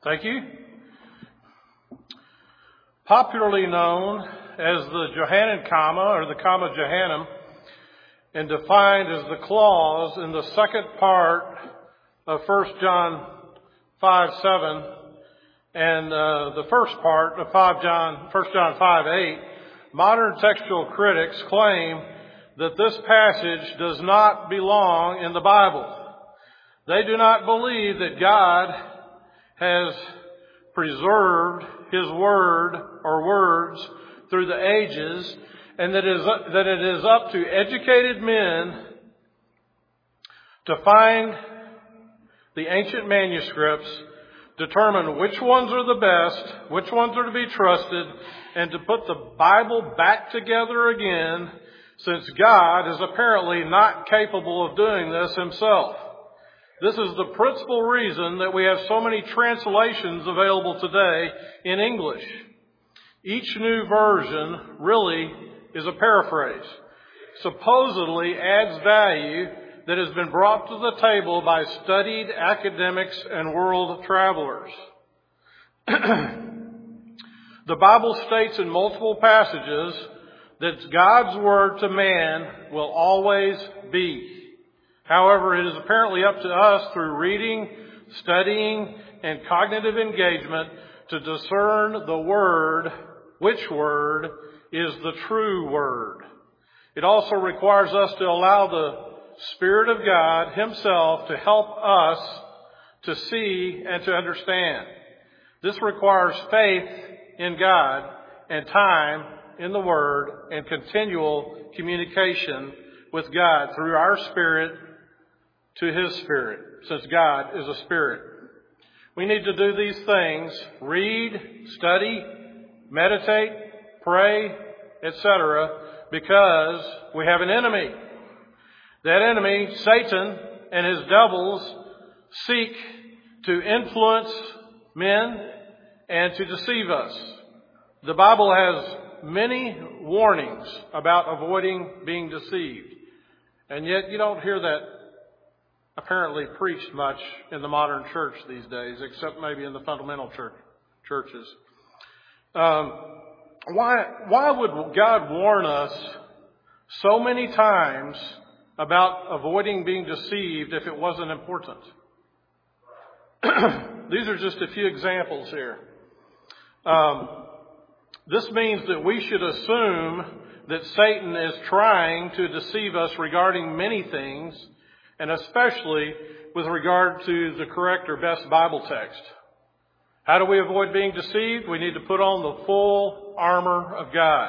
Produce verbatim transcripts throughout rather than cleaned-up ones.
Thank you. Popularly known as the Johannine comma or the comma Johannine, and defined as the clause in the second part of First John five seven and uh, the first part of five John, First John five eight, modern textual critics claim that this passage does not belong in the Bible. They do not believe that God has preserved His word or words through the ages, and that it is, that it is up to educated men to find the ancient manuscripts, determine which ones are the best, which ones are to be trusted, and to put the Bible back together again, since God is apparently not capable of doing this Himself. This is the principal reason that we have so many translations available today in English. Each new version really is a paraphrase, supposedly adds value that has been brought to the table by studied academics and world travelers. The Bible states in multiple passages that God's word to man will always be. However, it is apparently up to us through reading, studying, and cognitive engagement to discern the word, which word is the true word. It also requires us to allow the Spirit of God Himself to help us to see and to understand. This requires faith in God and time in the Word and continual communication with God through our spirit to His Spirit, since God is a Spirit. We need to do these things: read, study, meditate, pray, et cetera, because we have an enemy. That enemy, Satan, and his devils seek to influence men and to deceive us. The Bible has many warnings about avoiding being deceived, and yet you don't hear that apparently preached much in the modern church these days, except maybe in the fundamental church, churches. Um, why, why would God warn us so many times about avoiding being deceived if it wasn't important? These are just a few examples here. Um, this means that we should assume that Satan is trying to deceive us regarding many things, and especially with regard to the correct or best Bible text. How do we avoid being deceived? We need to put on the full armor of God.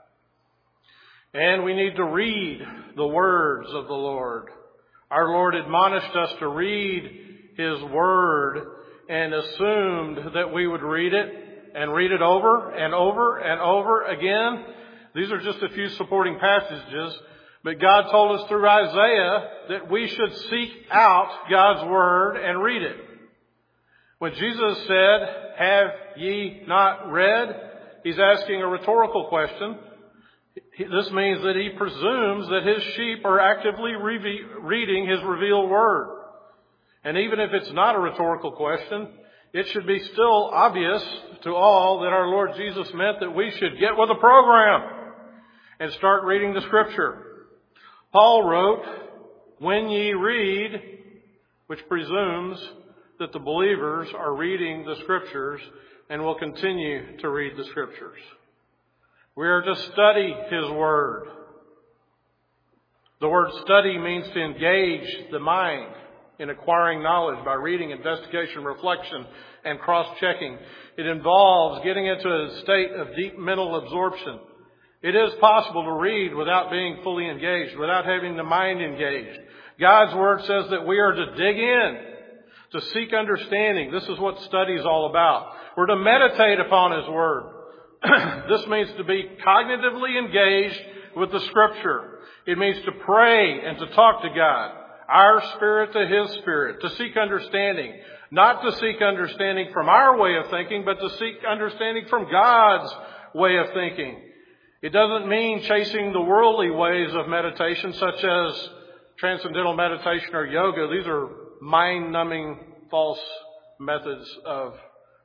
And we need to read the words of the Lord. Our Lord admonished us to read His Word and assumed that we would read it and read it over and over and over again. These are just a few supporting passages. But God told us through Isaiah that we should seek out God's Word and read it. When Jesus said, "Have ye not read?" He's asking a rhetorical question. This means that He presumes that His sheep are actively re- reading His revealed Word. And even if it's not a rhetorical question, it should be still obvious to all that our Lord Jesus meant that we should get with the program and start reading the Scripture. Paul wrote, "When ye read," which presumes that the believers are reading the Scriptures and will continue to read the Scriptures. We are to study His Word. The word study means to engage the mind in acquiring knowledge by reading, investigation, reflection, and cross-checking. It involves getting into a state of deep mental absorption. It is possible to read without being fully engaged, without having the mind engaged. God's Word says that we are to dig in, to seek understanding. This is what study is all about. We're to meditate upon His Word. This means to be cognitively engaged with the Scripture. It means to pray and to talk to God, our spirit to His Spirit, to seek understanding. Not to seek understanding from our way of thinking, but to seek understanding from God's way of thinking. It doesn't mean chasing the worldly ways of meditation, such as transcendental meditation or yoga. These are mind-numbing false methods of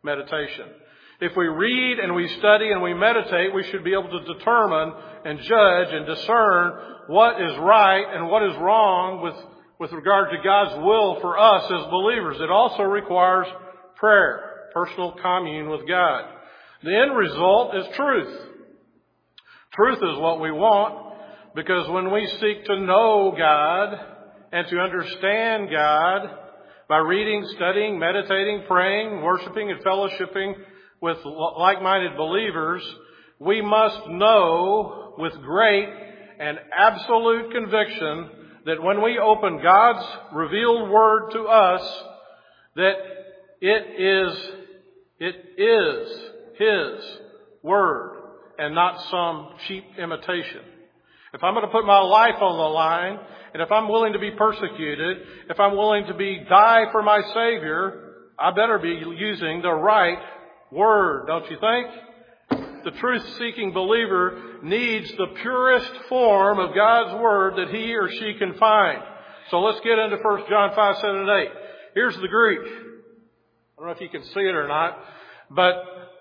meditation. If we read and we study and we meditate, we should be able to determine and judge and discern what is right and what is wrong with, with regard to God's will for us as believers. It also requires prayer, personal commune with God. The end result is truth. Truth is what we want, because when we seek to know God and to understand God by reading, studying, meditating, praying, worshiping, and fellowshipping with like-minded believers, we must know with great and absolute conviction that when we open God's revealed word to us, that it is, it is His word and not some cheap imitation. If I'm going to put my life on the line, and if I'm willing to be persecuted, if I'm willing to be die for my Savior, I better be using the right word, don't you think? The truth-seeking believer needs the purest form of God's word that he or she can find. So let's get into First John five, seven, and eight. Here's the Greek. I don't know if you can see it or not, but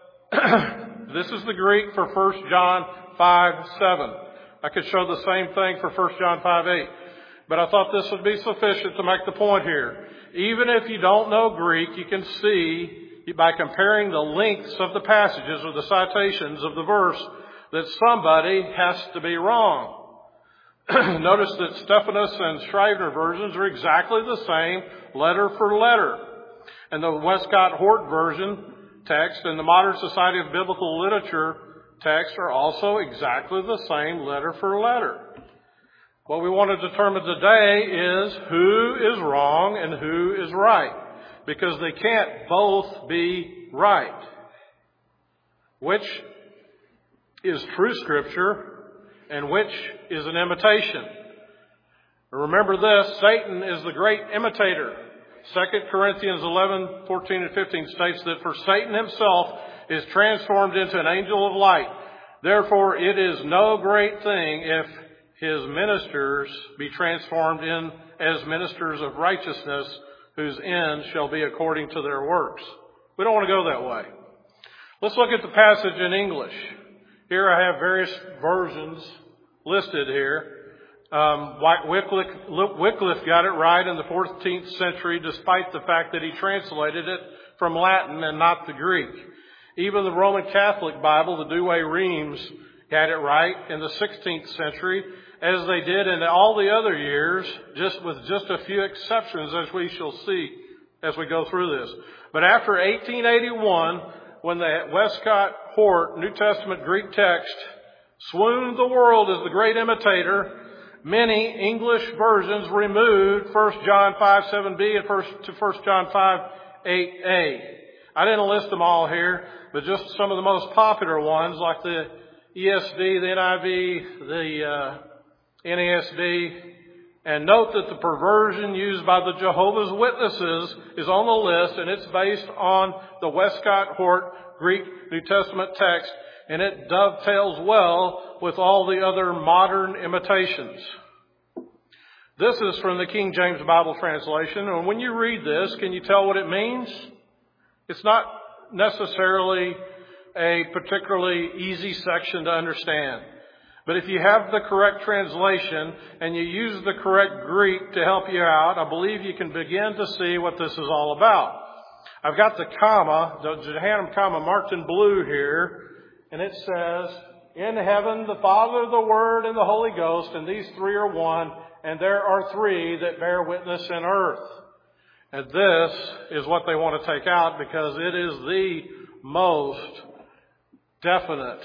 this is the Greek for First John five, seven. I could show the same thing for First John five, eight. But I thought this would be sufficient to make the point here. Even if you don't know Greek, you can see by comparing the lengths of the passages or the citations of the verse that somebody has to be wrong. Notice that Stephanus and Scrivener versions are exactly the same, letter for letter. And the Westcott Hort version text and the Modern Society of Biblical Literature text are also exactly the same, letter for letter. What we want to determine today is who is wrong and who is right, because they can't both be right. Which is true Scripture and which is an imitation. Remember this, Satan is the great imitator. Second Corinthians eleven, fourteen, and fifteen states that for Satan himself is transformed into an angel of light. Therefore it is no great thing if his ministers be transformed in as ministers of righteousness, whose end shall be according to their works. We don't want to go that way. Let's look at the passage in English. Here I have various versions listed here. Um, Wycliffe, Wycliffe got it right in the fourteenth century, despite the fact that he translated it from Latin and not the Greek. Even the Roman Catholic Bible, the Douay Rheims, got it right in the sixteenth century, as they did in all the other years, just with just a few exceptions, as we shall see as we go through this. But after eighteen eighty-one, when the Westcott Hort New Testament Greek text swooned the world as the great imitator, many English versions removed First John five, seven b and first to First John five, eight a. I didn't list them all here, but just some of the most popular ones, like the E S V, the N I V, the uh, N A S B. And note that the perversion used by the Jehovah's Witnesses is on the list, and it's based on the Westcott Hort Greek New Testament text, and it dovetails well with all the other modern imitations. This is from the King James Bible translation, and when you read this, can you tell what it means? It's not necessarily a particularly easy section to understand. But if you have the correct translation and you use the correct Greek to help you out, I believe you can begin to see what this is all about. I've got the comma, the Johannam comma marked in blue here, and it says, in heaven the Father, the Word, and the Holy Ghost, and these three are one, and there are three that bear witness in earth. And this is what they want to take out, because it is the most definite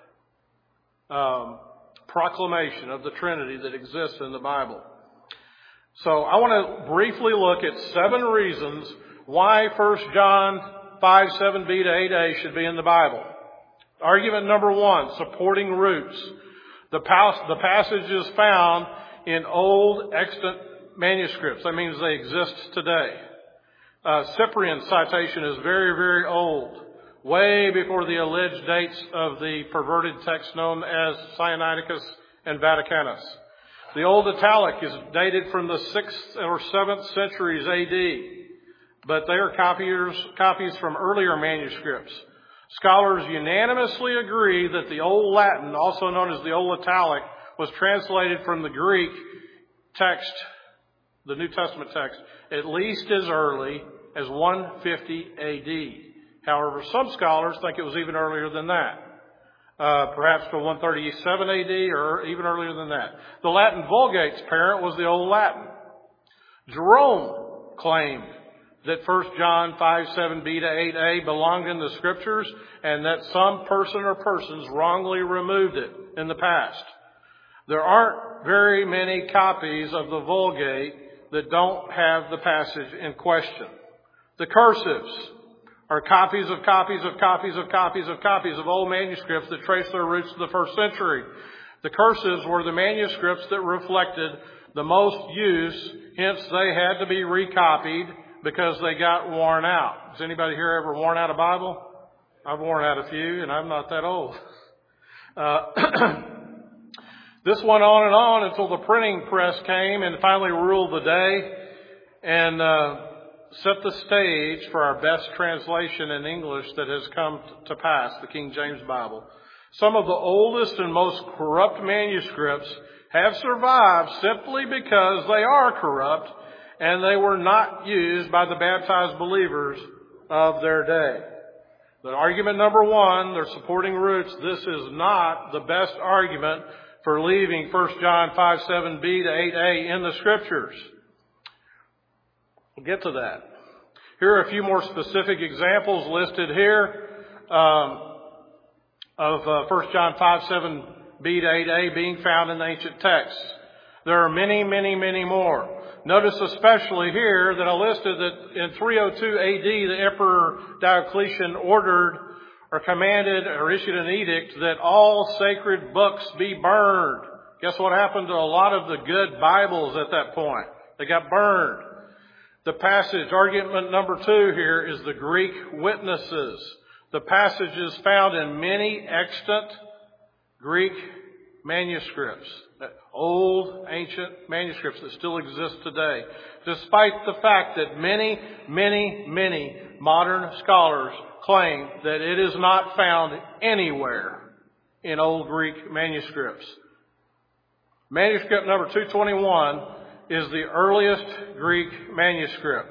um, proclamation of the Trinity that exists in the Bible. So I want to briefly look at seven reasons why First John five, seven b to eight a should be in the Bible. Argument number one, supporting roots. The, pas- the passage is found in old extant manuscripts. That means they exist today. Uh, Cyprian's citation is very, very old, way before the alleged dates of the perverted text known as Sinaiticus and Vaticanus. The Old Italic is dated from the sixth or seventh centuries A D. but they are copiers, copies from earlier manuscripts. Scholars unanimously agree that the Old Latin, also known as the Old Italic, was translated from the Greek text, the New Testament text, at least as early as one fifty A D. However, some scholars think it was even earlier than that. Uh, perhaps to one thirty-seven A D or even earlier than that. The Latin Vulgate's parent was the Old Latin. Jerome claimed that First John five seven B to eight A belonged in the Scriptures and that some person or persons wrongly removed it in the past. There aren't very many copies of the Vulgate that don't have the passage in question. The cursives are copies of copies of copies of copies of copies of old manuscripts that trace their roots to the first century. The cursives were the manuscripts that reflected the most use, hence they had to be recopied because they got worn out. Has anybody here ever worn out a Bible? I've worn out a few, and I'm not that old. Uh, this went on and on until the printing press came and finally ruled the day and uh, set the stage for our best translation in English that has come to pass, the King James Bible. Some of the oldest and most corrupt manuscripts have survived simply because they are corrupt and they were not used by the baptized believers of their day. The argument number one, their supporting roots, this is not the best argument for leaving First John five seven B to eight A in the Scriptures. We'll get to that. Here are a few more specific examples listed here um, of uh, First John five seven B to eight A being found in the ancient texts. There are many, many, many more. Notice especially here that I listed that in three oh two A D, the Emperor Diocletian ordered or commanded or issued an edict that all sacred books be burned. Guess what happened to a lot of the good Bibles at that point? They got burned. The passage, argument number two here, is the Greek witnesses. The passage is found in many extant Greek manuscripts, old, ancient manuscripts that still exist today, despite the fact that many, many, many modern scholars claim that it is not found anywhere in old Greek manuscripts. Manuscript number two twenty-one is the earliest Greek manuscript.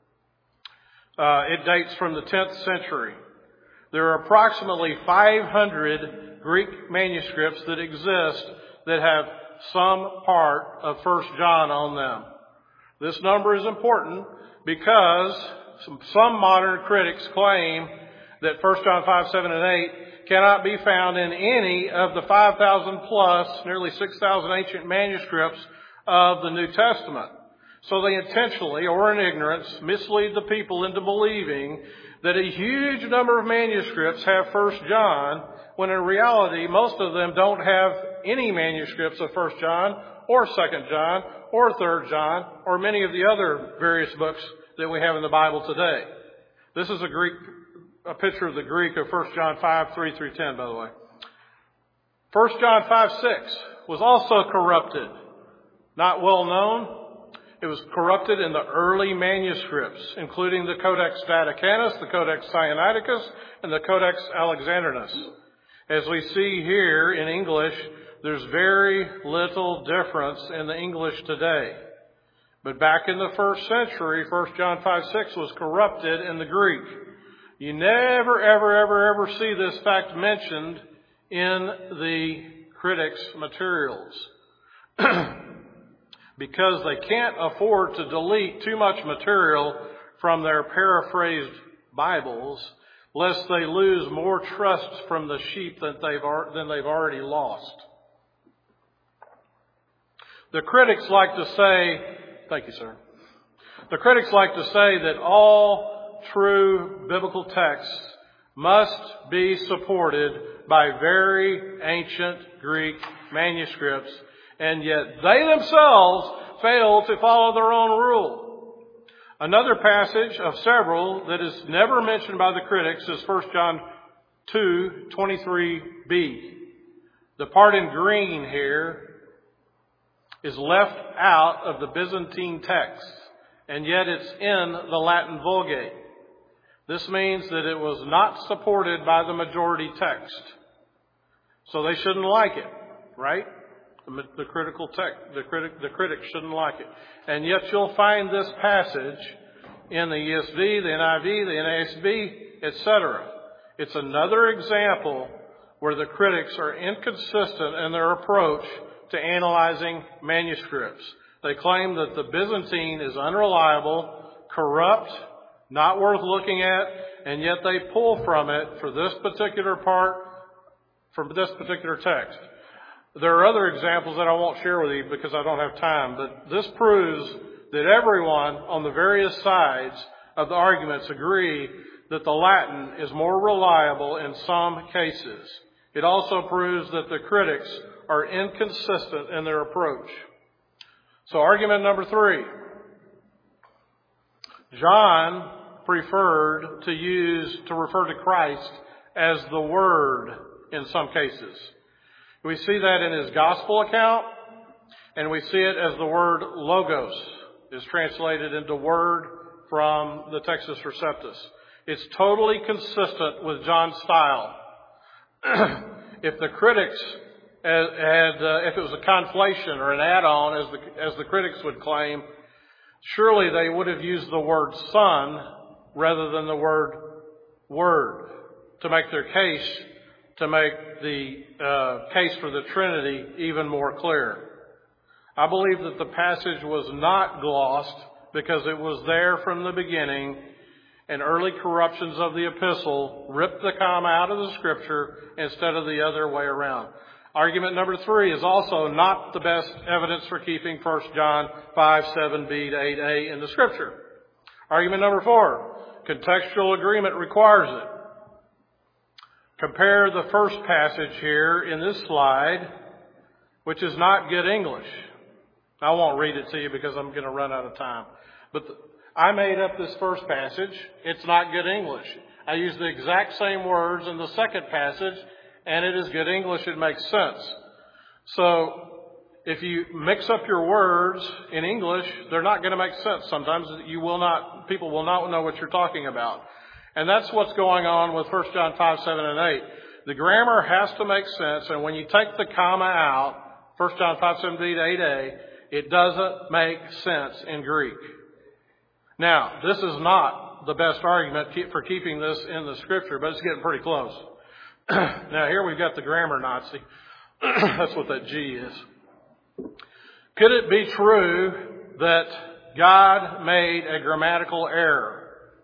Uh, it dates from the tenth century. There are approximately five hundred Greek manuscripts that exist that have some part of First John on them. This number is important because some, some modern critics claim that First John five, seven, and eight cannot be found in any of the five thousand plus, nearly six thousand ancient manuscripts of the New Testament. So they intentionally, or in ignorance, mislead the people into believing that a huge number of manuscripts have First John, when in reality, most of them don't have any manuscripts of First John, or Second John, or Third John, or many of the other various books that we have in the Bible today. This is a Greek, a picture of the Greek of First John five, three through ten, by the way. First John five, six was also corrupted. Not well known. It was corrupted in the early manuscripts, including the Codex Vaticanus, the Codex Sinaiticus, and the Codex Alexandrinus. As we see here in English, there's very little difference in the English today. But back in the first century, First John five, six was corrupted in the Greek. You never, ever, ever, ever see this fact mentioned in the critics' materials. Because they can't afford to delete too much material from their paraphrased Bibles, lest they lose more trust from the sheep than they've, than they've already lost. The critics like to say, thank you, sir. The critics like to say that all true biblical texts must be supported by very ancient Greek manuscripts, and yet they themselves fail to follow their own rule. Another passage of several that is never mentioned by the critics is First John two, twenty-three b. The part in green here is left out of the Byzantine text, and yet it's in the Latin Vulgate. This means that it was not supported by the majority text. So they shouldn't like it, right? The, the critical text, the critic, the critics shouldn't like it. And yet you'll find this passage in the E S V, the N I V, the N A S B, et cetera. It's another example where the critics are inconsistent in their approach to analyzing manuscripts. They claim that the Byzantine is unreliable, corrupt, not worth looking at, and yet they pull from it for this particular part, from this particular text. There are other examples that I won't share with you because I don't have time, but this proves that everyone on the various sides of the arguments agree that the Latin is more reliable in some cases. It also proves that the critics are inconsistent in their approach. So argument number three. John preferred to use, to refer to Christ as the Word in some cases. We see that in his gospel account, and we see it as the word logos is translated into word from the Textus Receptus. It's totally consistent with John's style. If the critics had, uh, if it was a conflation or an add-on, as the, as the critics would claim, surely they would have used the word son rather than the word word to make their case, to make the uh, case for the Trinity even more clear. I believe that the passage was not glossed because it was there from the beginning, and early corruptions of the epistle ripped the comma out of the scripture instead of the other way around. Argument number three is also not the best evidence for keeping First John five, seven b to eight a in the scripture. Argument number four, contextual agreement requires it. Compare the first passage here in this slide, which is not good English. I won't read it to you because I'm going to run out of time. But the, I made up this first passage. It's not good English. I used the exact same words in the second passage, and it is good English. It makes sense. So if you mix up your words in English, they're not going to make sense. Sometimes you will not, people will not know what you're talking about. And that's what's going on with First John five, seven, and eight. The grammar has to make sense, and when you take the comma out, First John five, seven b to eight a, it doesn't make sense in Greek. Now, this is not the best argument for keeping this in the scripture, but it's getting pretty close. Now, here we've got the grammar Nazi. That's what that G is. Could it be true that God made a grammatical error?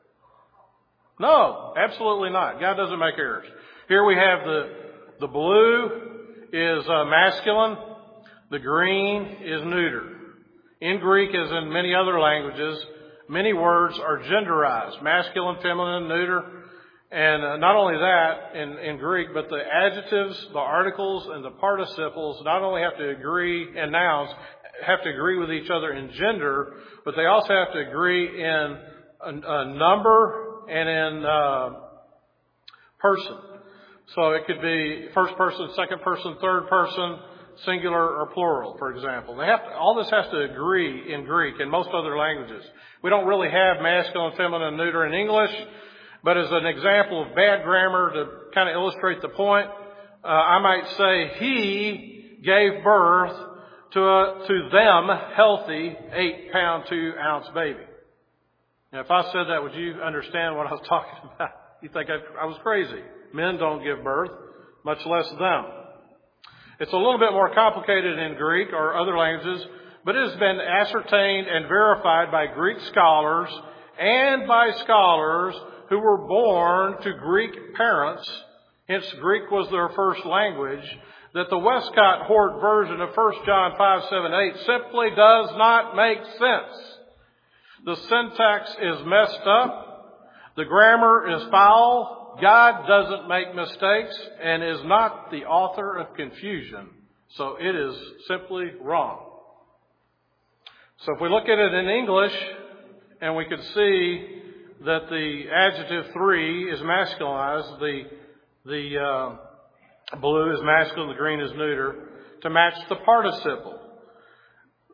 No, absolutely not. God doesn't make errors. Here we have the, the blue is uh, masculine. The green is neuter. In Greek, as in many other languages, many words are genderized, masculine, feminine, neuter. And uh, not only that in, in Greek, but the adjectives, the articles, and the participles not only have to agree, and nouns have to agree with each other in gender, but they also have to agree in a, a number and in uh, person. So it could be first person, second person, third person, singular or plural, for example. They have to, all this has to agree in Greek and most other languages. We don't really have masculine, feminine, and neuter in English, but as an example of bad grammar to kind of illustrate the point, uh, I might say he gave birth to a, to them healthy eight pound, two ounce baby. Now, if I said that, would you understand what I was talking about? You think I, I was crazy. Men don't give birth, much less them. It's a little bit more complicated in Greek or other languages, but it has been ascertained and verified by Greek scholars and by scholars who were born to Greek parents, hence Greek was their first language, that the Westcott Hort version of First John five, seven, eight simply does not make sense. The syntax is messed up. The grammar is foul. God doesn't make mistakes and is not the author of confusion. So it is simply wrong. So if we look at it in English, and we can see that the adjective three is masculinized, the, the uh, blue is masculine, the green is neuter, to match the participle.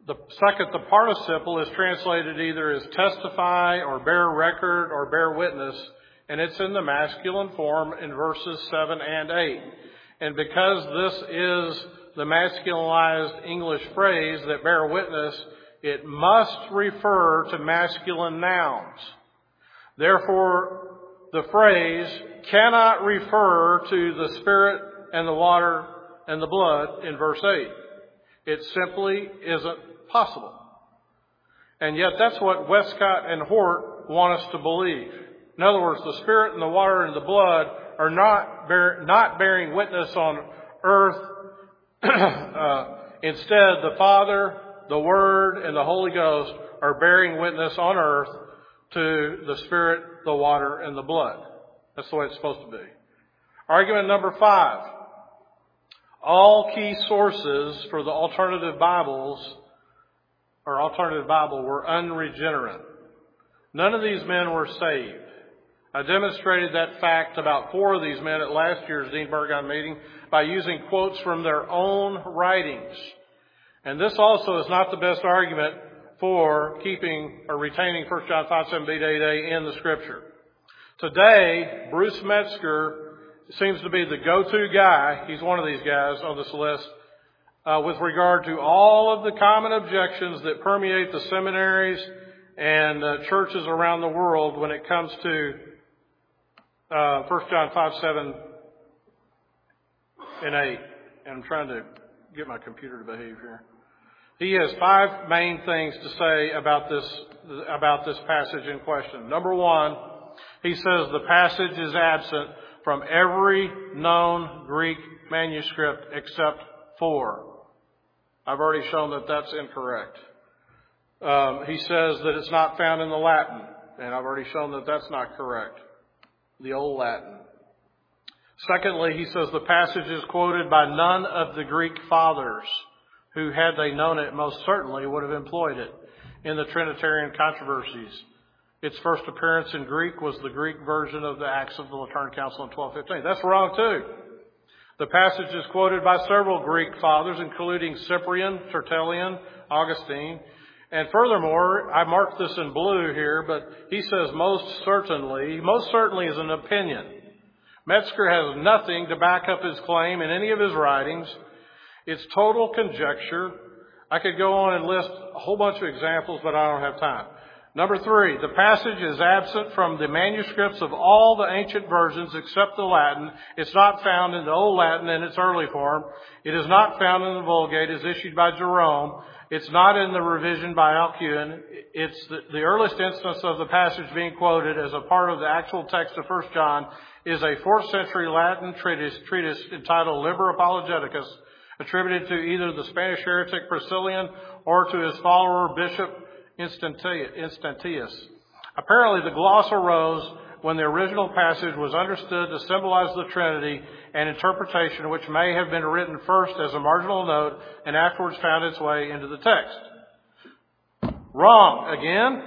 The second, the participle, is translated either as testify or bear record or bear witness, and it's in the masculine form in verses seven and eight. And because this is the masculinized English phrase that bear witness, it must refer to masculine nouns. Therefore, the phrase cannot refer to the Spirit and the water and the blood in verse eight. It simply isn't possible. And yet that's what Westcott and Hort want us to believe. In other words, the Spirit and the water and the blood are not bear, not bearing witness on earth. uh, instead, the Father, the Word, and the Holy Ghost are bearing witness on earth to the Spirit, the water, and the blood. That's the way it's supposed to be. Argument number five. All key sources for the alternative Bibles or alternative Bible were unregenerate. None of these men were saved. I demonstrated that fact about four of these men at last year's Dean Burgon meeting by using quotes from their own writings. And this also is not the best argument for keeping or retaining First John five, seven b to eight a in the Scripture. Today, Bruce Metzger seems to be the go-to guy. He's one of these guys on this list uh, with regard to all of the common objections that permeate the seminaries and uh, churches around the world when it comes to uh, First John five, seven, and eight. And I'm trying to get my computer to behave here. He has five main things to say about this about this passage in question. Number one, he says the passage is absent from every known Greek manuscript except four. I've already shown that that's incorrect. Um, he says that it's not found in the Latin, and I've already shown that that's not correct, the Old Latin. Secondly, he says the passage is quoted by none of the Greek fathers, who, had they known it, most certainly would have employed it in the Trinitarian controversies. Its first appearance in Greek was the Greek version of the Acts of the Lateran Council in twelve fifteen. That's wrong, too. The passage is quoted by several Greek fathers, including Cyprian, Tertullian, Augustine. And furthermore, I marked this in blue here, but he says most certainly, most certainly is an opinion. Metzger has nothing to back up his claim in any of his writings. It's total conjecture. I could go on and list a whole bunch of examples, but I don't have time. Number three, the passage is absent from the manuscripts of all the ancient versions except the Latin. It's not found in the Old Latin in its early form. It is not found in the Vulgate as issued by Jerome. It's not in the revision by Alcuin. It's the, the earliest instance of the passage being quoted as a part of the actual text of First John is a fourth century Latin treatise, treatise entitled Liber Apologeticus, attributed to either the Spanish heretic Priscillian or to his follower Bishop Instantius. Apparently the gloss arose when the original passage was understood to symbolize the Trinity, an interpretation which may have been written first as a marginal note and afterwards found its way into the text. Wrong again.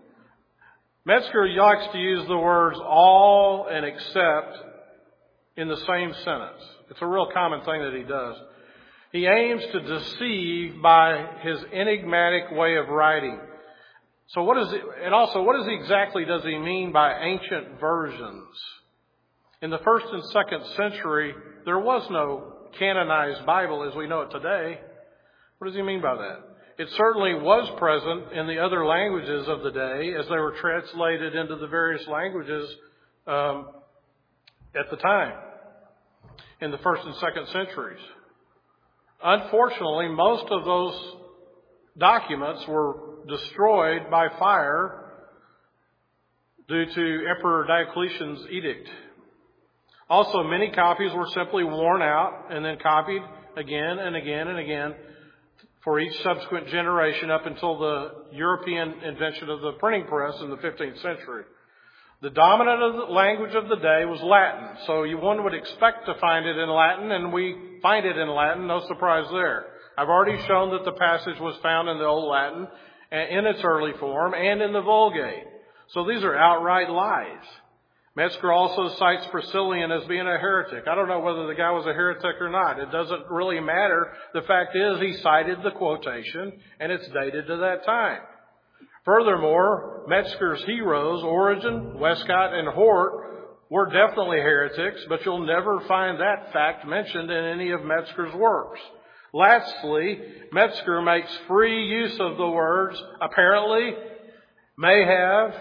Metzger likes to use the words all and except in the same sentence. It's a real common thing that he does. He aims to deceive by his enigmatic way of writing. So what is it, and also what is exactly does he mean by ancient versions? In the first and second century, there was no canonized Bible as we know it today. What does he mean by that? It certainly was present in the other languages of the day as they were translated into the various languages um, at the time in the first and second centuries. Unfortunately, most of those documents were destroyed by fire due to Emperor Diocletian's edict. Also, many copies were simply worn out and then copied again and again and again for each subsequent generation up until the European invention of the printing press in the fifteenth century. The dominant language of the day was Latin, so you, one would expect to find it in Latin, and we find it in Latin, no surprise there. I've already shown that the passage was found in the Old Latin in its early form and in the Vulgate. So these are outright lies. Metzger also cites Priscillian as being a heretic. I don't know whether the guy was a heretic or not. It doesn't really matter. The fact is he cited the quotation, and it's dated to that time. Furthermore, Metzger's heroes, Origen, Westcott, and Hort, were definitely heretics, but you'll never find that fact mentioned in any of Metzger's works. Lastly, Metzger makes free use of the words apparently, may have,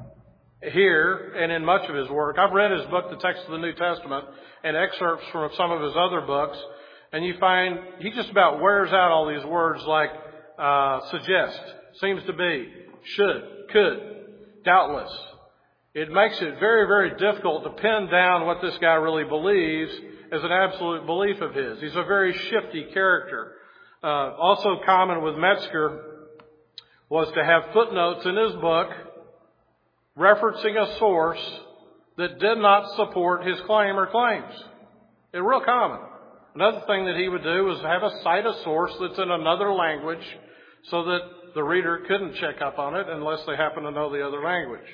here, and in much of his work. I've read his book, The Text of the New Testament, and excerpts from some of his other books, and you find he just about wears out all these words like uh, suggest, seems to be, should, could, doubtless. It makes it very, very difficult to pin down what this guy really believes as an absolute belief of his. He's a very shifty character. Uh, also common with Metzger was to have footnotes in his book referencing a source that did not support his claim or claims. It's real common. Another thing that he would do was have a cite a source that's in another language so that the reader couldn't check up on it unless they happen to know the other language.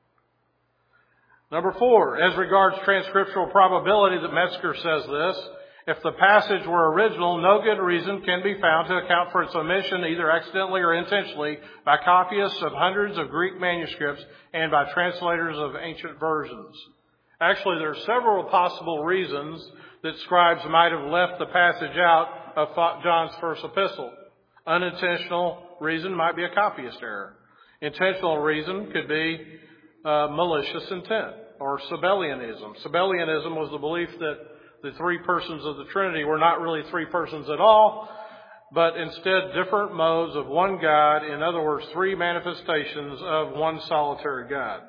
Number four, as regards transcriptural probability, that Metzger says this: if the passage were original, no good reason can be found to account for its omission, either accidentally or intentionally, by copyists of hundreds of Greek manuscripts and by translators of ancient versions. Actually, there are several possible reasons that scribes might have left the passage out of John's first epistle. Unintentional reason might be a copyist error. Intentional reason could be uh, malicious intent or Sabellianism. Sabellianism was the belief that the three persons of the Trinity were not really three persons at all, but instead different modes of one God, in other words, three manifestations of one solitary God.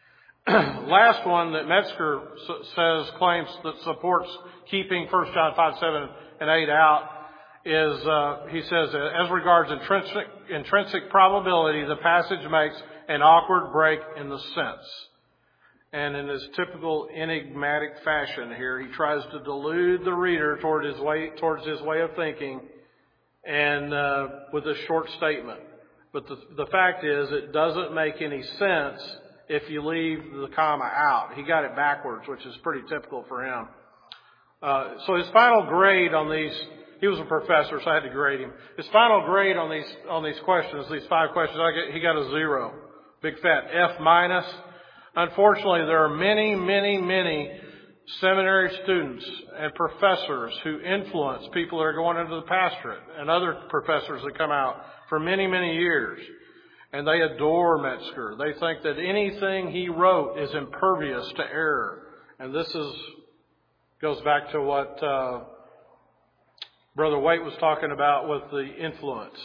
Last one that Metzger says, claims that supports keeping First John five, seven, and eight out is, uh, he says, as regards intrinsic, intrinsic probability, the passage makes an awkward break in the sense. And in his typical enigmatic fashion here, he tries to delude the reader toward his way, towards his way of thinking, and uh, with a short statement. But the, the fact is, it doesn't make any sense if you leave the comma out. He got it backwards, which is pretty typical for him. Uh, so his final grade on these, he was a professor, so I had to grade him. His final grade on these on these questions, these five questions, I get, he got a zero, big fat F minus. Unfortunately, there are many, many, many seminary students and professors who influence people that are going into the pastorate and other professors that come out for many, many years. And they adore Metzger. They think that anything he wrote is impervious to error. And this is goes back to what uh, Brother Waite was talking about with the influence.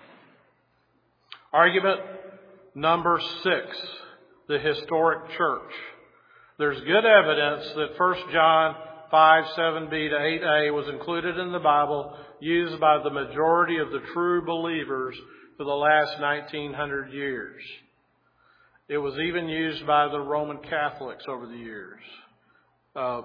Argument number six. The historic church. There's good evidence that First John five, seven b to eight a was included in the Bible, used by the majority of the true believers for the last nineteen hundred years. It was even used by the Roman Catholics over the years. Uh,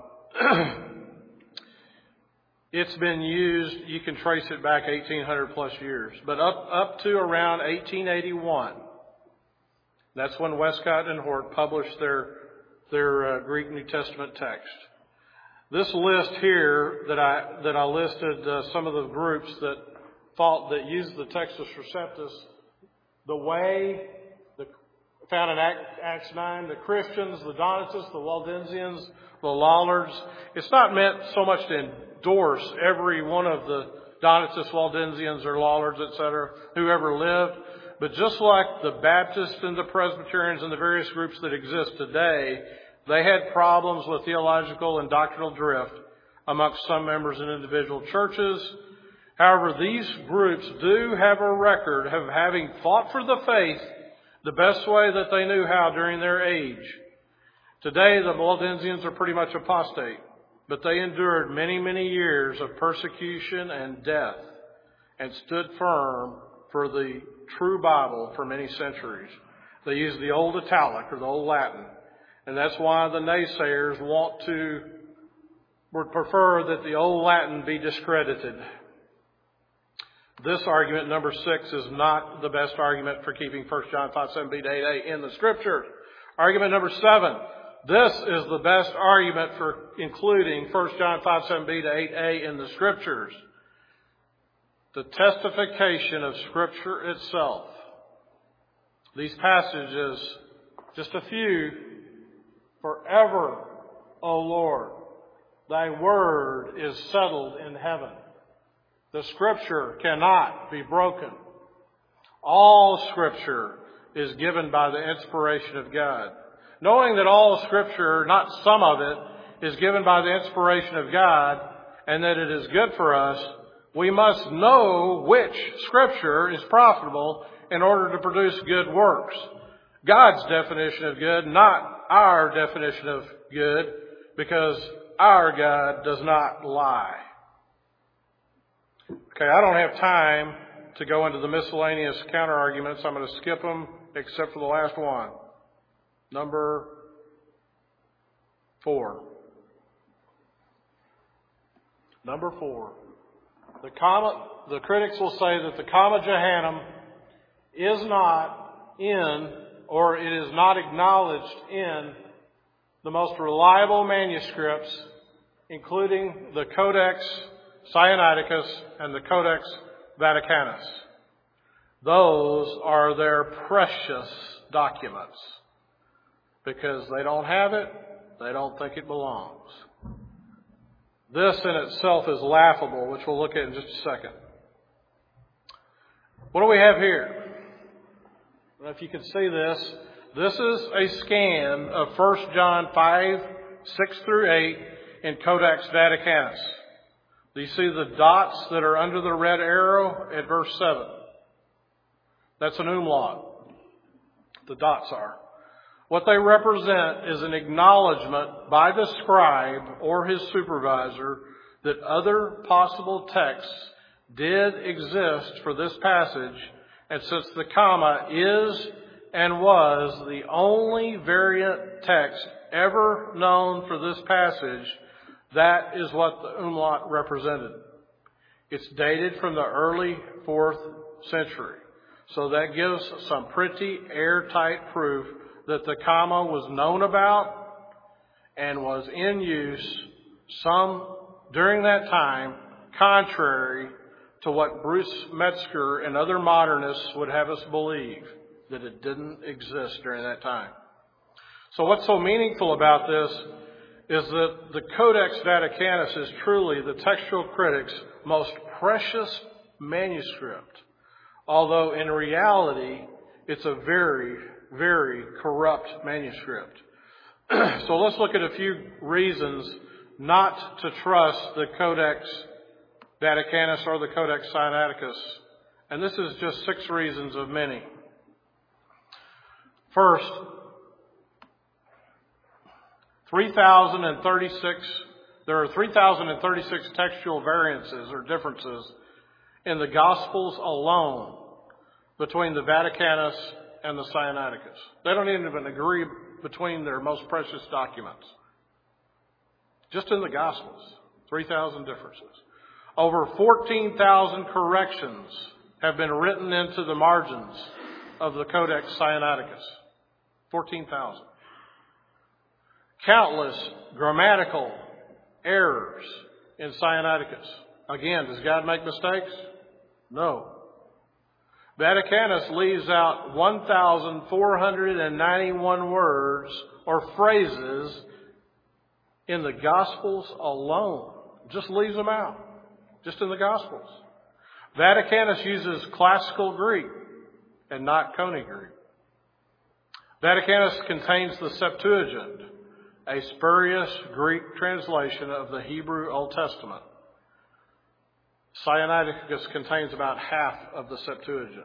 it's been used, you can trace it back eighteen hundred plus years, but up, up to around eighteen eighty-one. That's when Westcott and Hort published their their uh, Greek New Testament text. This list here that I that I listed uh, some of the groups that thought that used the Textus Receptus the way the, found in Acts nine, the Christians, the Donatists, the Waldensians, the Lollards. It's not meant so much to endorse every one of the Donatists, Waldensians, or Lollards, et cetera, who ever lived. But just like the Baptists and the Presbyterians and the various groups that exist today, they had problems with theological and doctrinal drift amongst some members in individual churches. However, these groups do have a record of having fought for the faith the best way that they knew how during their age. Today, the Waldensians are pretty much apostate, but they endured many, many years of persecution and death and stood firm for the true Bible for many centuries. They use the Old Italic or the Old Latin. And that's why the naysayers want to, would prefer that the Old Latin be discredited. This argument, number six, is not the best argument for keeping First John five, seven b to eight a in the Scriptures. Argument number seven, this is the best argument for including First John five seven b to eight a in the Scriptures. The testification of Scripture itself. These passages, just a few. Forever, O Lord, thy word is settled in heaven. The Scripture cannot be broken. All Scripture is given by the inspiration of God. Knowing that all Scripture, not some of it, is given by the inspiration of God and that it is good for us, we must know which Scripture is profitable in order to produce good works. God's definition of good, not our definition of good, because our God does not lie. Okay, I don't have time to go into the miscellaneous counter-arguments. I'm going to skip them except for the last one. Number four. Number four. The, comma, the critics will say that the Comma Johannem is not in, or it is not acknowledged in, the most reliable manuscripts, including the Codex Sinaiticus and the Codex Vaticanus. Those are their precious documents. Because they don't have it, they don't think it belongs. This in itself is laughable, which we'll look at in just a second. What do we have here? Well, if you can see this, this is a scan of First John five, six through eight in Codex Vaticanus. Do you see the dots that are under the red arrow at verse seven? That's an umlaut. The dots are. What they represent is an acknowledgement by the scribe or his supervisor that other possible texts did exist for this passage, and since the comma is and was the only variant text ever known for this passage, that is what the umlaut represented. It's dated from the early fourth century. So that gives some pretty airtight proof that the comma was known about and was in use some during that time, contrary to what Bruce Metzger and other modernists would have us believe, that it didn't exist during that time. So what's so meaningful about this is that the Codex Vaticanus is truly the textual critic's most precious manuscript, although in reality it's a very, very corrupt manuscript. So let's look at a few reasons not to trust the Codex Vaticanus or the Codex Sinaiticus. And this is just six reasons of many. First, three thousand thirty-six, there are three thousand thirty-six textual variances or differences in the Gospels alone between the Vaticanus and the Sinaiticus. They don't even agree between their most precious documents. Just in the Gospels, three thousand differences. Over fourteen thousand corrections have been written into the margins of the Codex Sinaiticus. fourteen thousand. Countless grammatical errors in Sinaiticus. Again, does God make mistakes? No. Vaticanus leaves out one thousand four hundred ninety-one words or phrases in the Gospels alone. Just leaves them out. Just in the Gospels. Vaticanus uses classical Greek and not Koine Greek. Vaticanus contains the Septuagint, a spurious Greek translation of the Hebrew Old Testament. Sinaiticus contains about half of the Septuagint.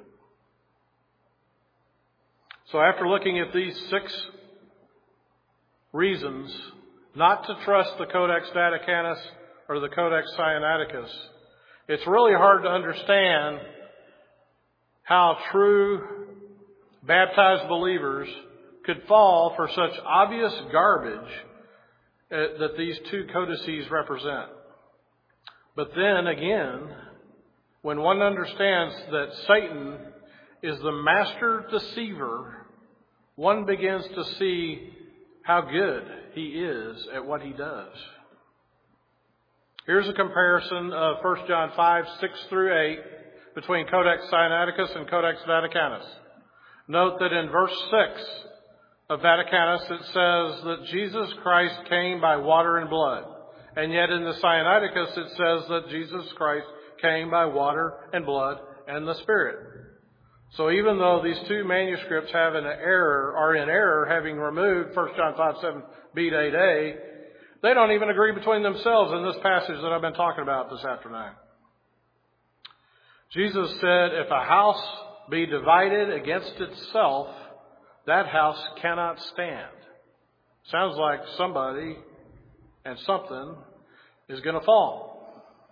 So after looking at these six reasons not to trust the Codex Vaticanus or the Codex Sinaiticus, it's really hard to understand how true baptized believers could fall for such obvious garbage that these two codices represent. But then again, when one understands that Satan is the master deceiver, one begins to see how good he is at what he does. Here's a comparison of First John five, six through eight between Codex Sinaiticus and Codex Vaticanus. Note that in verse six of Vaticanus it says that Jesus Christ came by water and blood. And yet in the Sinaiticus it says that Jesus Christ came by water and blood and the Spirit. So even though these two manuscripts have an error, are in error, having removed First John five, seven, B to eight A, they don't even agree between themselves in this passage that I've been talking about this afternoon. Jesus said, if a house be divided against itself, that house cannot stand. Sounds like somebody and something is going to fall.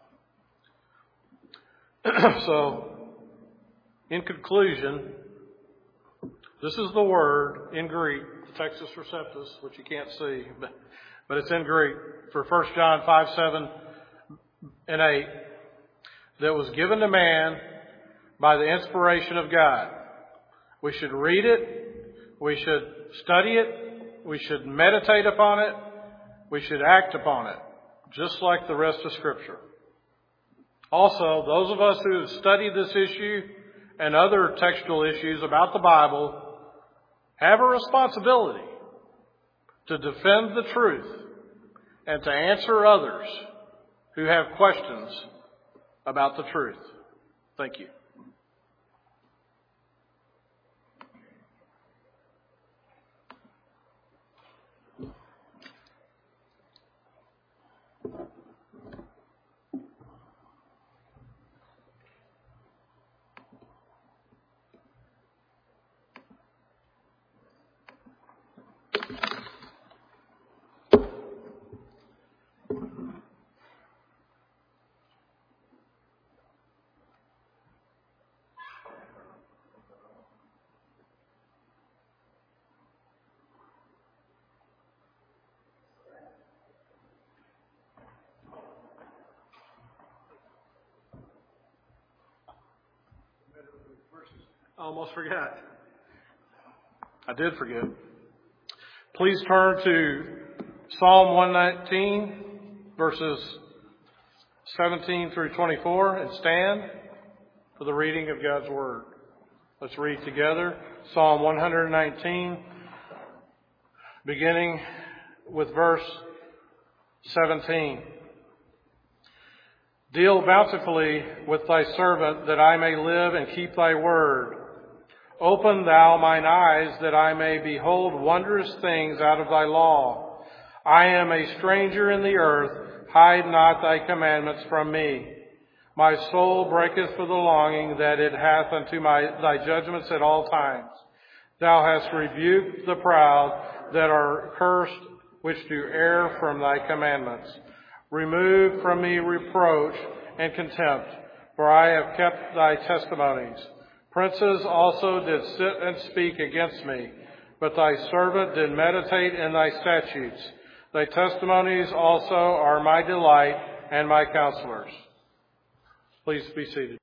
So, in conclusion, this is the word in Greek, Textus Receptus, which you can't see, but, but it's in Greek for First John five, seven, and eight, that was given to man by the inspiration of God. We should read it, we should study it, we should meditate upon it, we should act upon it, just like the rest of Scripture. Also, those of us who have studied this issue and other textual issues about the Bible have a responsibility to defend the truth and to answer others who have questions about the truth. Thank you. I almost forgot. I did forget. Please turn to Psalm one nineteen, verses seventeen through twenty-four, and stand for the reading of God's Word. Let's read together Psalm one nineteen, beginning with verse seventeen. Deal bountifully with thy servant, that I may live and keep thy word. Open thou mine eyes, that I may behold wondrous things out of thy law. I am a stranger in the earth, hide not thy commandments from me. My soul breaketh for the longing that it hath unto my thy judgments at all times. Thou hast rebuked the proud that are cursed, which do err from thy commandments. Remove from me reproach and contempt, for I have kept thy testimonies. Princes also did sit and speak against me, but thy servant did meditate in thy statutes. Thy testimonies also are my delight and my counselors. Please be seated.